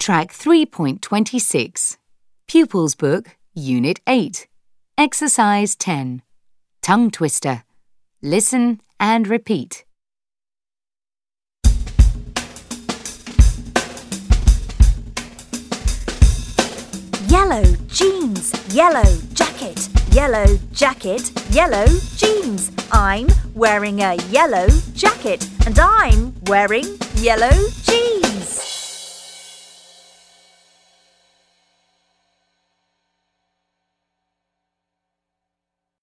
Track 3.26. Pupils Book, Unit 8. Exercise 10. Tongue twister. Listen and repeat. Yellow jeans, yellow jacket, yellow jacket, yellow jeans. I'm wearing a yellow jacket and I'm wearing yellow jeans.